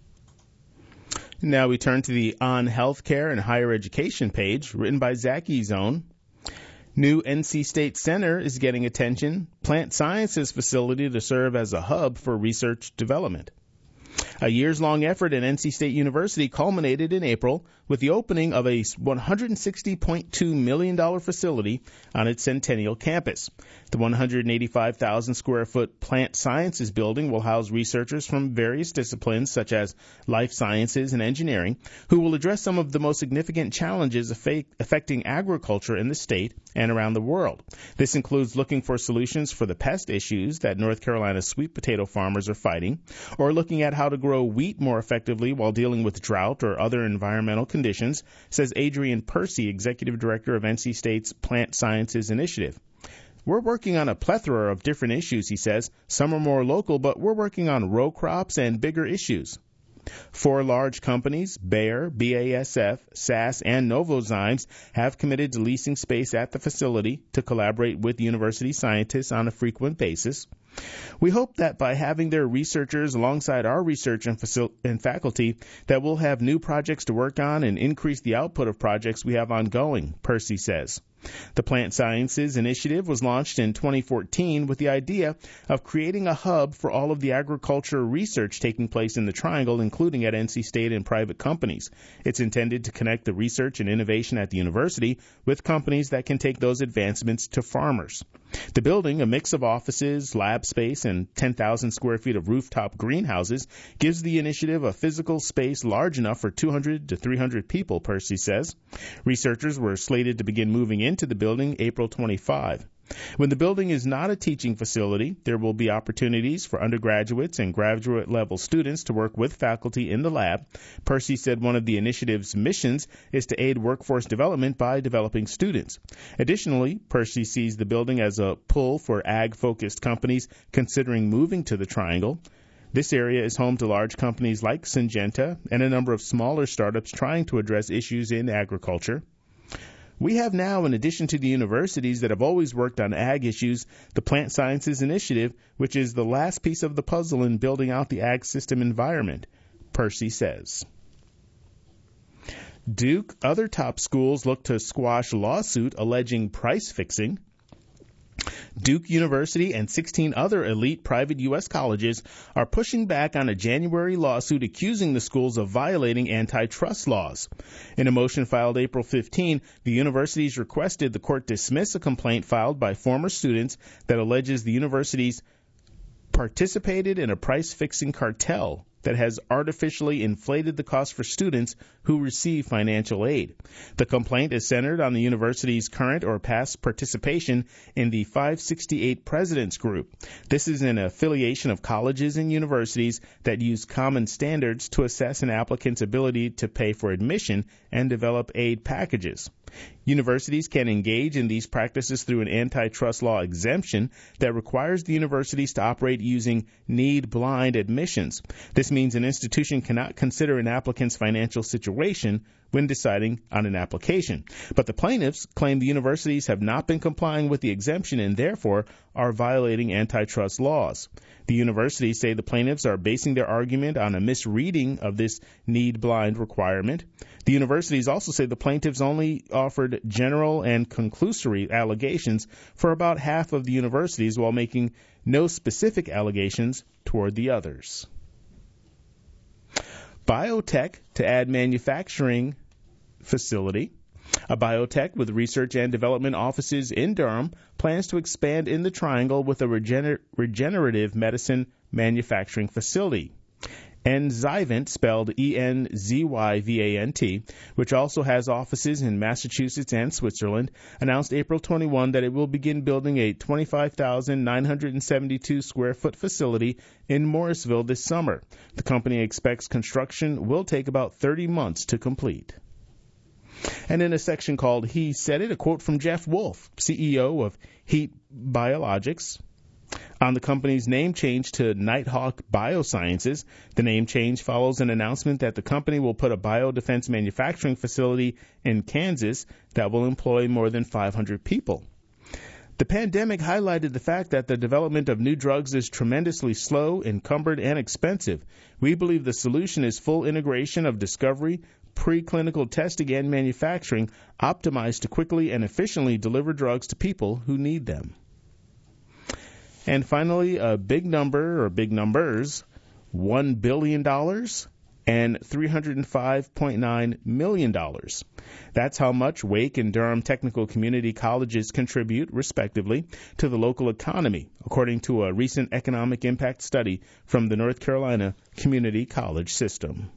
Now we turn to the On Healthcare and Higher Education page, written by Zach Ezone. New N C State Center is getting attention. Plant Sciences facility to serve as a hub for research development. A years-long effort at N C State University culminated in April with the opening of a one hundred sixty point two million dollars facility on its Centennial campus. The one hundred eighty-five thousand square foot Plant Sciences building will house researchers from various disciplines such as life sciences and engineering who will address some of the most significant challenges affecting agriculture in the state and around the world. This includes looking for solutions for the pest issues that North Carolina sweet potato farmers are fighting, or looking at how to grow wheat more effectively while dealing with drought or other environmental conditions, says Adrian Percy, Executive Director of N C State's Plant Sciences Initiative. We're working on a plethora of different issues, he says. Some are more local, but we're working on row crops and bigger issues. Four large companies, Bayer, B A S F, S A S, and Novozymes, have committed to leasing space at the facility to collaborate with university scientists on a frequent basis. We hope that by having their researchers alongside our research and, facil- and faculty, that we'll have new projects to work on and increase the output of projects we have ongoing, Percy says. The Plant Sciences Initiative was launched in twenty fourteen with the idea of creating a hub for all of the agriculture research taking place in the Triangle, including at N C State and private companies. It's intended to connect the research and innovation at the university with companies that can take those advancements to farmers. The building, a mix of offices, lab space, and ten thousand square feet of rooftop greenhouses, gives the initiative a physical space large enough for two hundred to three hundred people, Percy says. Researchers were slated to begin moving into the building April twenty-fifth. When the building is not a teaching facility, there will be opportunities for undergraduates and graduate-level students to work with faculty in the lab. Percy said one of the initiative's missions is to aid workforce development by developing students. Additionally, Percy sees the building as a pull for ag-focused companies considering moving to the Triangle. This area is home to large companies like Syngenta and a number of smaller startups trying to address issues in agriculture. We have now, in addition to the universities that have always worked on ag issues, the Plant Sciences Initiative, which is the last piece of the puzzle in building out the ag system environment, Percy says. Duke, other top schools look to squash lawsuit alleging price fixing. Duke University and sixteen other elite private U S colleges are pushing back on a January lawsuit accusing the schools of violating antitrust laws. In a motion filed April fifteenth, the universities requested the court dismiss a complaint filed by former students that alleges the universities participated in a price-fixing cartel that has artificially inflated the cost for students who receive financial aid. The complaint is centered on the university's current or past participation in the five sixty-eight Presidents Group. This is an affiliation of colleges and universities that use common standards to assess an applicant's ability to pay for admission and develop aid packages. Universities can engage in these practices through an antitrust law exemption that requires the universities to operate using need-blind admissions. This means an institution cannot consider an applicant's financial situation when deciding on an application. But the plaintiffs claim the universities have not been complying with the exemption and therefore are violating antitrust laws. The universities say the plaintiffs are basing their argument on a misreading of this need-blind requirement. The universities also say the plaintiffs only offered general and conclusory allegations for about half of the universities while making no specific allegations toward the others. Biotech to add manufacturing facility. A biotech with research and development offices in Durham plans to expand in the Triangle with a regener- regenerative medicine manufacturing facility. Enzyvant, spelled E N Z Y V A N T, which also has offices in Massachusetts and Switzerland, announced April twenty-first that it will begin building a twenty-five thousand nine hundred seventy-two square foot facility in Morrisville this summer. The company expects construction will take about thirty months to complete. And in a section called He Said It, a quote from Jeff Wolf, C E O of Heat Biologics, on the company's name change to Nighthawk Biosciences. The name change follows an announcement that the company will put a biodefense manufacturing facility in Kansas that will employ more than five hundred people. The pandemic highlighted the fact that the development of new drugs is tremendously slow, encumbered, and expensive. We believe the solution is full integration of discovery, preclinical testing, and manufacturing, optimized to quickly and efficiently deliver drugs to people who need them. And finally, a big number, or big numbers, one billion dollars and three hundred five point nine million dollars. That's how much Wake and Durham Technical Community Colleges contribute, respectively, to the local economy, according to a recent economic impact study from the North Carolina Community College System.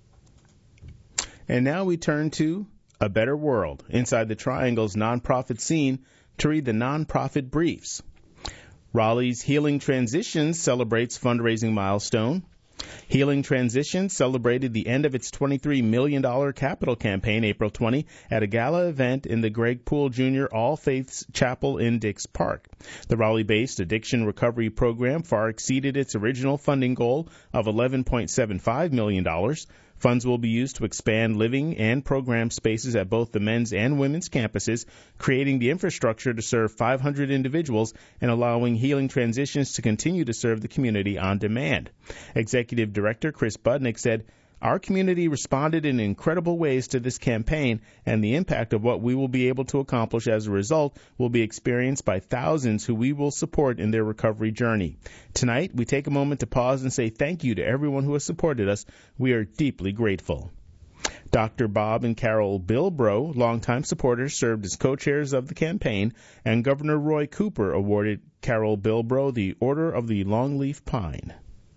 And now we turn to A Better World, inside the Triangle's nonprofit scene, to read the nonprofit briefs. Raleigh's Healing Transitions celebrates fundraising milestone. Healing Transitions celebrated the end of its twenty-three million dollars capital campaign April twentieth at a gala event in the Greg Poole Junior All Faiths Chapel in Dix Park. The Raleigh-based addiction recovery program far exceeded its original funding goal of eleven point seven five million dollars. Funds will be used to expand living and program spaces at both the men's and women's campuses, creating the infrastructure to serve five hundred individuals and allowing Healing Transitions to continue to serve the community on demand. Executive Director Chris Budnick said, "Our community responded in incredible ways to this campaign, and the impact of what we will be able to accomplish as a result will be experienced by thousands who we will support in their recovery journey. Tonight, we take a moment to pause and say thank you to everyone who has supported us. We are deeply grateful." Doctor Bob and Carol Bilbrough, longtime supporters, served as co-chairs of the campaign, and Governor Roy Cooper awarded Carol Bilbrough the Order of the Longleaf Pine.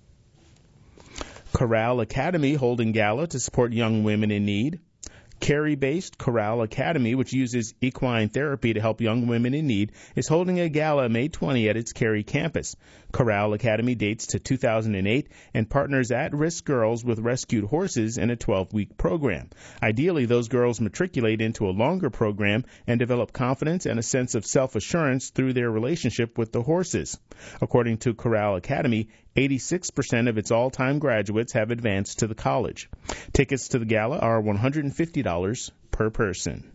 Corral Academy holding gala to support young women in need. Cary-based Corral Academy, which uses equine therapy to help young women in need, is holding a gala May twentieth at its Cary campus. Corral Academy dates to two thousand eight and partners at-risk girls with rescued horses in a twelve-week program. Ideally, those girls matriculate into a longer program and develop confidence and a sense of self-assurance through their relationship with the horses. According to Corral Academy, eighty-six percent of its all-time graduates have advanced to the college. Tickets to the gala are one hundred fifty dollars per person.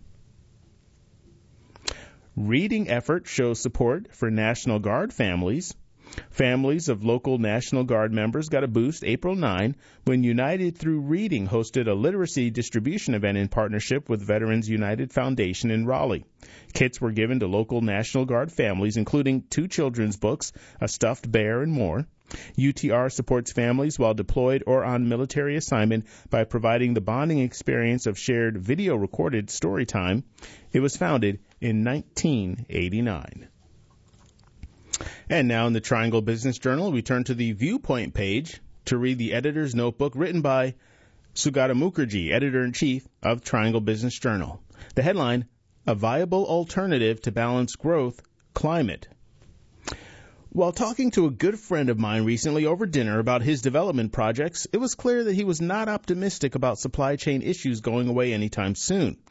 Reading effort shows support for National Guard families. Families of local National Guard members got a boost April ninth when United Through Reading hosted a literacy distribution event in partnership with Veterans United Foundation in Raleigh. Kits were given to local National Guard families, including two children's books, a stuffed bear, and more. U T R supports families while deployed or on military assignment by providing the bonding experience of shared video-recorded story time. It was founded in nineteen eighty-nine. And now in the Triangle Business Journal, we turn to the Viewpoint page to read the editor's notebook written by Sugata Mukherjee, editor-in-chief of Triangle Business Journal. The headline, "A Viable Alternative to Balance Growth, Climate." While talking to a good friend of mine recently over dinner about his development projects, it was clear that he was not optimistic about supply chain issues going away anytime soon.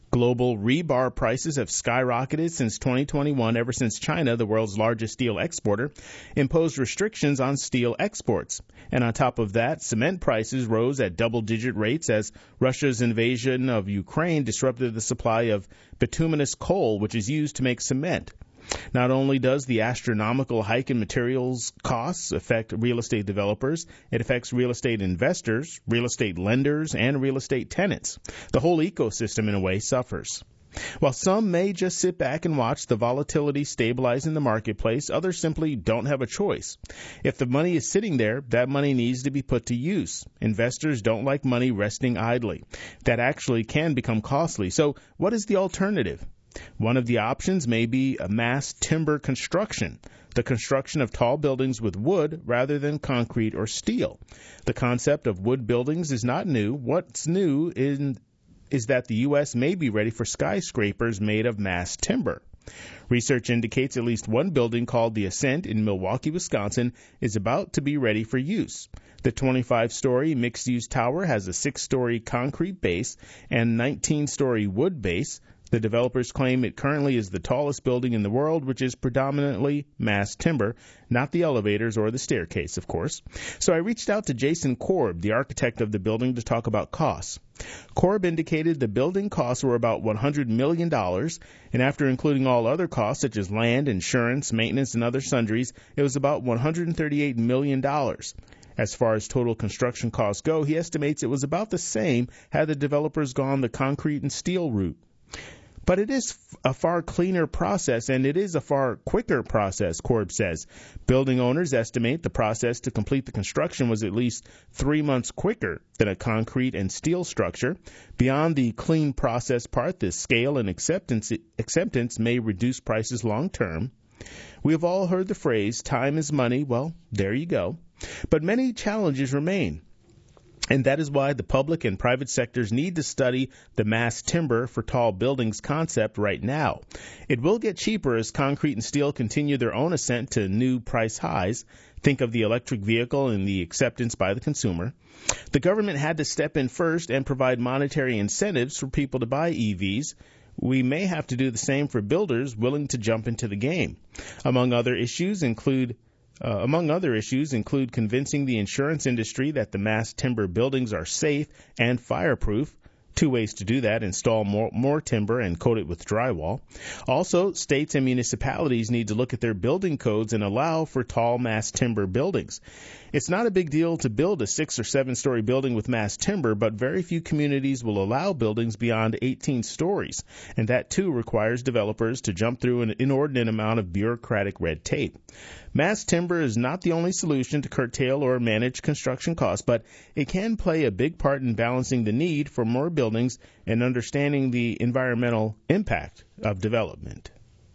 Global rebar prices have skyrocketed since twenty twenty-one, ever since China, the world's largest steel exporter, imposed restrictions on steel exports. And on top of that, cement prices rose at double-digit rates as Russia's invasion of Ukraine disrupted the supply of bituminous coal, which is used to make cement. Not only does the astronomical hike in materials costs affect real estate developers, it affects real estate investors, real estate lenders, and real estate tenants. The whole ecosystem, in a way, suffers. While some may just sit back and watch the volatility stabilize in the marketplace, others simply don't have a choice. If the money is sitting there, that money needs to be put to use. Investors don't like money resting idly. That actually can become costly. So what is the alternative? One of the options may be a mass timber construction, the construction of tall buildings with wood rather than concrete or steel. The concept of wood buildings is not new. What's new in, is that the U S may be ready for skyscrapers made of mass timber. Research indicates at least one building called the Ascent in Milwaukee, Wisconsin, is about to be ready for use. The twenty-five-story mixed-use tower has a six-story concrete base and nineteen-story wood base. The developers claim it currently is the tallest building in the world, which is predominantly mass timber, not the elevators or the staircase, of course. So I reached out to Jason Korb, the architect of the building, to talk about costs. Korb indicated the building costs were about one hundred million dollars, and after including all other costs such as land, insurance, maintenance, and other sundries, it was about one hundred thirty-eight million dollars. As far as total construction costs go, he estimates it was about the same had the developers gone the concrete and steel route. But it is a far cleaner process, and it is a far quicker process, Korb says. Building owners estimate the process to complete the construction was at least three months quicker than a concrete and steel structure. Beyond the clean process part, the scale and acceptance, acceptance may reduce prices long term. We have all heard the phrase, time is money. Well, there you go. But many challenges remain. And that is why the public and private sectors need to study the mass timber for tall buildings concept right now. It will get cheaper as concrete and steel continue their own ascent to new price highs. Think of the electric vehicle and the acceptance by the consumer. The government had to step in first and provide monetary incentives for people to buy E Vs. We may have to do the same for builders willing to jump into the game. Among other issues include Uh, among other issues include convincing the insurance industry that the mass timber buildings are safe and fireproof. Two ways to do that: install more, more timber and coat it with drywall. Also, states and municipalities need to look at their building codes and allow for tall mass timber buildings. It's not a big deal to build a six or seven story building with mass timber, but very few communities will allow buildings beyond eighteen stories, and that too requires developers to jump through an inordinate amount of bureaucratic red tape. Mass timber is not the only solution to curtail or manage construction costs, but it can play a big part in balancing the need for more buildings and understanding the environmental impact of development.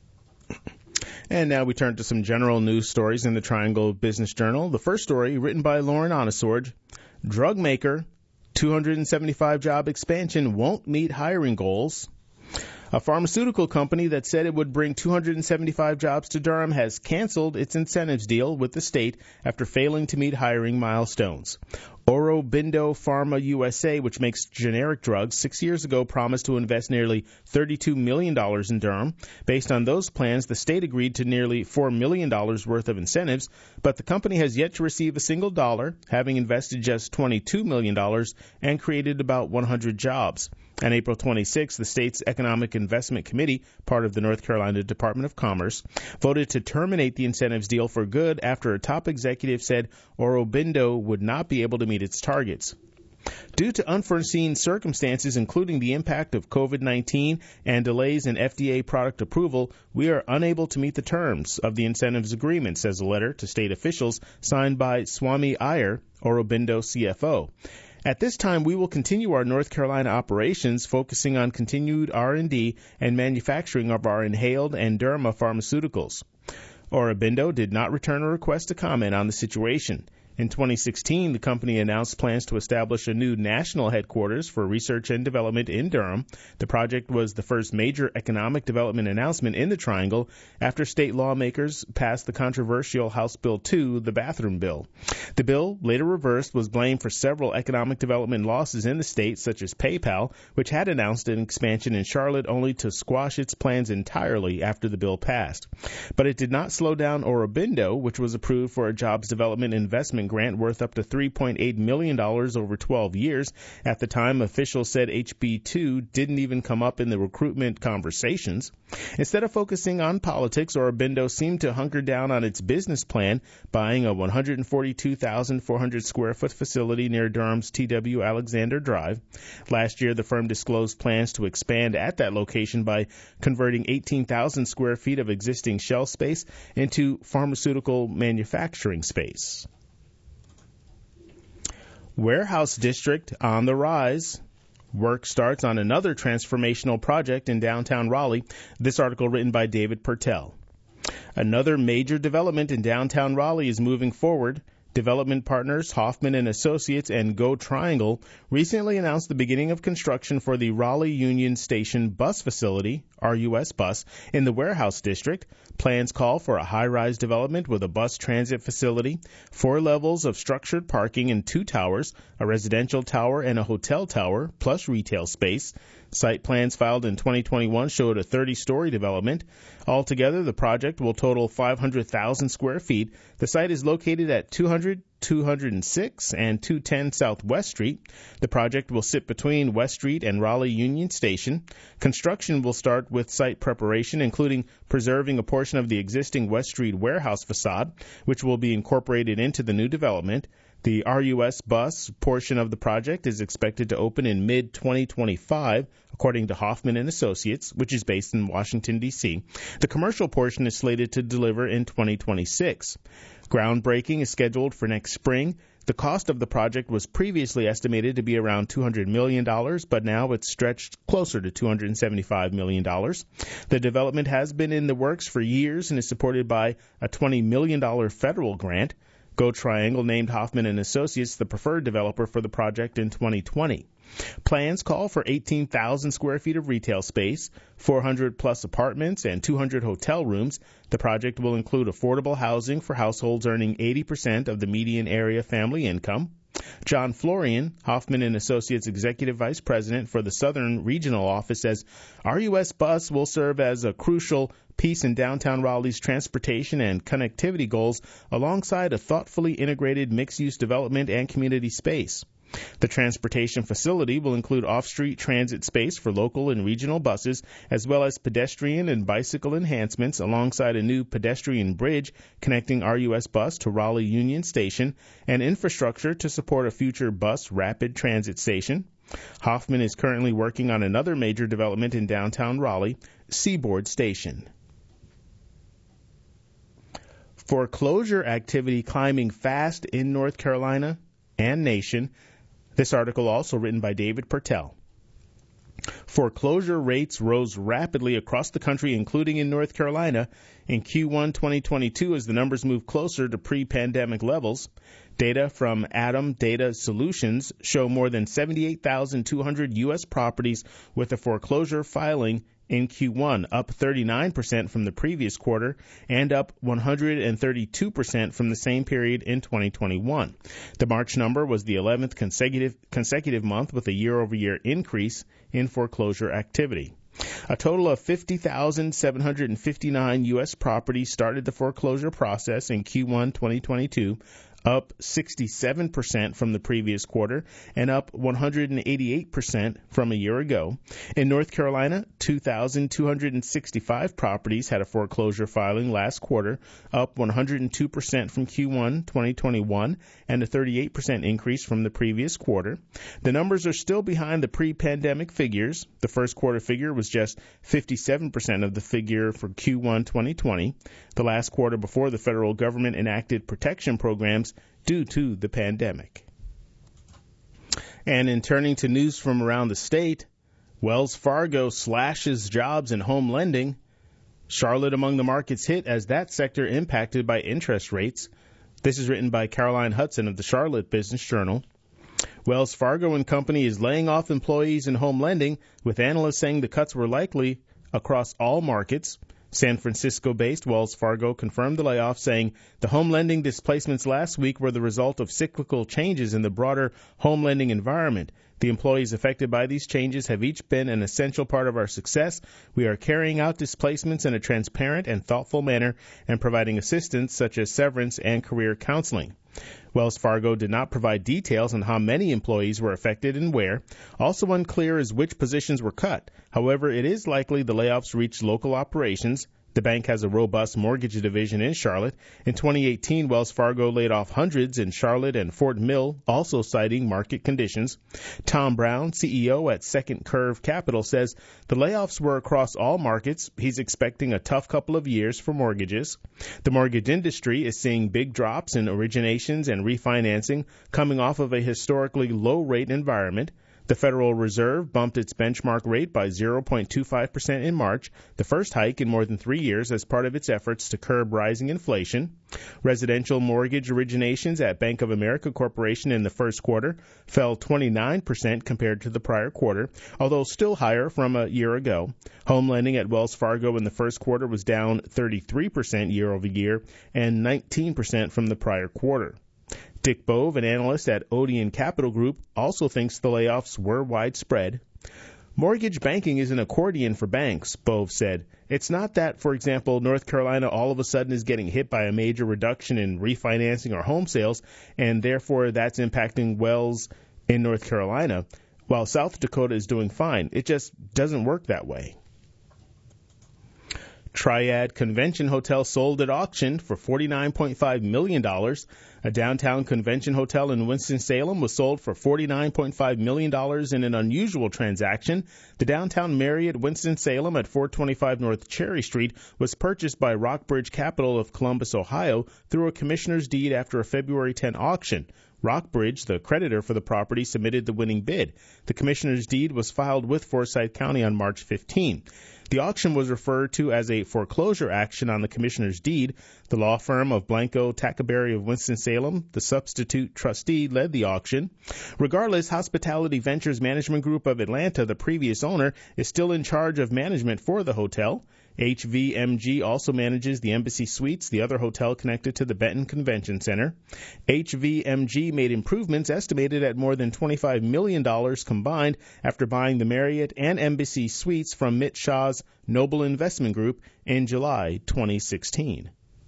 And now we turn to some general news stories in the Triangle Business Journal. The first story, written by Lauren Onesorge: drug maker, two hundred seventy-five job expansion won't meet hiring goals. A pharmaceutical company that said it would bring two hundred seventy-five jobs to Durham has canceled its incentives deal with the state after failing to meet hiring milestones. Aurobindo Pharma U S A, which makes generic drugs, six years ago promised to invest nearly thirty-two million dollars in Durham. Based on those plans, the state agreed to nearly four million dollars worth of incentives, but the company has yet to receive a single dollar, having invested just twenty-two million dollars and created about one hundred jobs. On April twenty-sixth, the state's Economic Investment Committee, part of the North Carolina Department of Commerce, voted to terminate the incentives deal for good after a top executive said Aurobindo would not be able to meet its targets. Due to unforeseen circumstances, including the impact of covid nineteen and delays in F D A product approval, we are unable to meet the terms of the incentives agreement, says a letter to state officials signed by Swami Iyer, Aurobindo C F O. At this time, we will continue our North Carolina operations, focusing on continued R and D and manufacturing of our inhaled and derma pharmaceuticals. Aurobindo did not return a request to comment on the situation. In twenty sixteen, the company announced plans to establish a new national headquarters for research and development in Durham. The project was the first major economic development announcement in the Triangle after state lawmakers passed the controversial House Bill two, the bathroom bill. The bill, later reversed, was blamed for several economic development losses in the state, such as PayPal, which had announced an expansion in Charlotte only to squash its plans entirely after the bill passed. But it did not slow down Aurobindo, which was approved for a jobs development investment grant worth up to three point eight million dollars over twelve years. At the time, officials said H B two didn't even come up in the recruitment conversations. Instead of focusing on politics, Aurobindo seemed to hunker down on its business plan, buying a one hundred forty-two thousand four hundred square foot facility near Durham's T W Alexander Drive. Last year, the firm disclosed plans to expand at that location by converting eighteen thousand square feet of existing shell space into pharmaceutical manufacturing space. Warehouse District on the rise. Work starts on another transformational project in downtown Raleigh. This article written by David Pertel. Another major development in downtown Raleigh is moving forward. Development partners Hoffman and Associates and Go Triangle recently announced the beginning of construction for the Raleigh Union Station bus facility, R U S Bus, in the Warehouse District. Plans call for a high-rise development with a bus transit facility, four levels of structured parking and two towers, a residential tower and a hotel tower, plus retail space. Site plans filed in twenty twenty-one showed a thirty-story development. Altogether, the project will total five hundred thousand square feet. The site is located at two hundred, two oh six, and two ten South West Street. The project will sit between West Street and Raleigh Union Station. Construction will start with site preparation, including preserving a portion of the existing West Street warehouse facade, which will be incorporated into the new development. The R U S Bus portion of the project is expected to open in mid twenty twenty-five, according to Hoffman and Associates, which is based in Washington, D C The commercial portion is slated to deliver in twenty twenty-six. Groundbreaking is scheduled for next spring. The cost of the project was previously estimated to be around two hundred million dollars, but now it's stretched closer to two hundred seventy-five million dollars. The development has been in the works for years and is supported by a twenty million dollars federal grant. Go Triangle named Hoffman and Associates the preferred developer for the project in twenty twenty. Plans call for eighteen thousand square feet of retail space, four hundred plus apartments, and two hundred hotel rooms. The project will include affordable housing for households earning eighty percent of the median area family income. John Florian, Hoffman and Associates Executive Vice President for the Southern Regional Office, says R U S Bus will serve as a crucial piece in downtown Raleigh's transportation and connectivity goals alongside a thoughtfully integrated mixed-use development and community space. The transportation facility will include off-street transit space for local and regional buses, as well as pedestrian and bicycle enhancements alongside a new pedestrian bridge connecting R U S Bus to Raleigh Union Station and infrastructure to support a future bus rapid transit station. Hoffman is currently working on another major development in downtown Raleigh, Seaboard Station. Foreclosure activity climbing fast in North Carolina and nation. This article also written by David Pertel. Foreclosure rates rose rapidly across the country, including in North Carolina, in Q one twenty twenty-two as the numbers move closer to pre-pandemic levels. Data from Adam Data Solutions show more than seventy-eight thousand two hundred U S properties with a foreclosure filing in Q one, up thirty-nine percent from the previous quarter and up one hundred thirty-two percent from the same period in twenty twenty-one. The March number was the eleventh consecutive consecutive month with a year-over-year increase in foreclosure activity. A total of fifty thousand seven hundred fifty-nine U S properties started the foreclosure process in Q one twenty twenty-two, up sixty-seven percent from the previous quarter and up one hundred eighty-eight percent from a year ago. In North Carolina, two thousand two hundred sixty-five properties had a foreclosure filing last quarter, up one hundred two percent from Q one twenty twenty-one and a thirty-eight percent increase from the previous quarter. The numbers are still behind the pre-pandemic figures. The first quarter figure was just fifty-seven percent of the figure for Q one twenty twenty, the last quarter before the federal government enacted protection programs due to the pandemic. And in turning to news from around the state, Wells Fargo slashes jobs in home lending. Charlotte among the markets hit as that sector impacted by interest rates. This is written by Caroline Hudson of the Charlotte Business Journal. Wells Fargo and Company is laying off employees in home lending, with analysts saying the cuts were likely across all markets. San Francisco-based Wells Fargo confirmed the layoff, saying the home lending displacements last week were the result of cyclical changes in the broader home lending environment. The employees affected by these changes have each been an essential part of our success. We are carrying out displacements in a transparent and thoughtful manner and providing assistance such as severance and career counseling. Wells Fargo did not provide details on how many employees were affected and where. Also unclear is which positions were cut. However, it is likely the layoffs reached local operations. The bank has a robust mortgage division in Charlotte. In twenty eighteen, Wells Fargo laid off hundreds in Charlotte and Fort Mill, also citing market conditions. Tom Brown, C E O at Second Curve Capital, says the layoffs were across all markets. He's expecting a tough couple of years for mortgages. The mortgage industry is seeing big drops in originations and refinancing, coming off of a historically low-rate environment. The Federal Reserve bumped its benchmark rate by zero point two five percent in March, the first hike in more than three years as part of its efforts to curb rising inflation. Residential mortgage originations at Bank of America Corporation in the first quarter fell twenty-nine percent compared to the prior quarter, although still higher from a year ago. Home lending at Wells Fargo in the first quarter was down thirty-three percent year over year and nineteen percent from the prior quarter. Dick Bove, an analyst at Odeon Capital Group, also thinks the layoffs were widespread. Mortgage banking is an accordion for banks, Bove said. It's not that, for example, North Carolina all of a sudden is getting hit by a major reduction in refinancing or home sales, and therefore that's impacting Wells in North Carolina, while South Dakota is doing fine. It just doesn't work that way. Triad Convention Hotel sold at auction for forty-nine point five million dollars. A downtown convention hotel in Winston-Salem was sold for forty-nine point five million dollars in an unusual transaction. The downtown Marriott Winston-Salem at four twenty-five North Cherry Street was purchased by Rockbridge Capital of Columbus, Ohio, through a commissioner's deed after a February tenth auction. Rockbridge, the creditor for the property, submitted the winning bid. The commissioner's deed was filed with Forsyth County on March fifteenth. The auction was referred to as a foreclosure action on the commissioner's deed. The law firm of Blanco Tackaberry of Winston-Salem, the substitute trustee, led the auction. Regardless, Hospitality Ventures Management Group of Atlanta, the previous owner, is still in charge of management for the hotel. H V M G also manages the Embassy Suites, the other hotel connected to the Benton Convention Center. H V M G made improvements estimated at more than twenty-five million dollars combined after buying the Marriott and Embassy Suites from Mitch Shaw's Noble Investment Group in July twenty sixteen.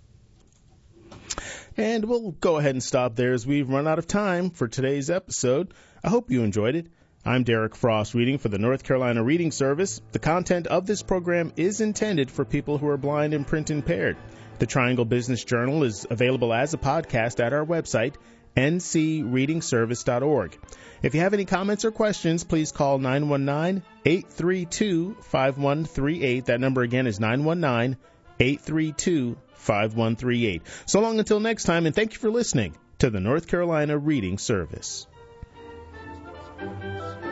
And we'll go ahead and stop there as we've run out of time for today's episode. I hope you enjoyed it. I'm Derek Frost, reading for the North Carolina Reading Service. The content of this program is intended for people who are blind and print impaired. The Triangle Business Journal is available as a podcast at our website, n c reading service dot org. If you have any comments or questions, please call nine one nine, eight three two, five one three eight. That number again is nine one nine, eight three two, five one three eight. So long until next time, and thank you for listening to the North Carolina Reading Service. Thank you.